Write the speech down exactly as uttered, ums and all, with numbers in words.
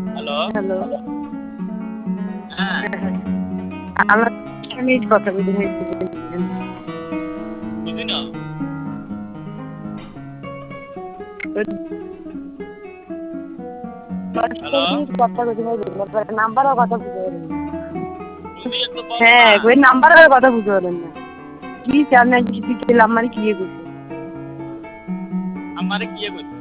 hello hello হ্যাঁ আমার আমি কথা বলি বুঝি না হ্যালো নাম্বারও কথা বুঝতে পারেন না তুমি একটু বলো না হ্যাঁ ওই নাম্বারের কথা বুঝতে পারেন না কি চার নাইন আমার কি করছে আমারে কি করছে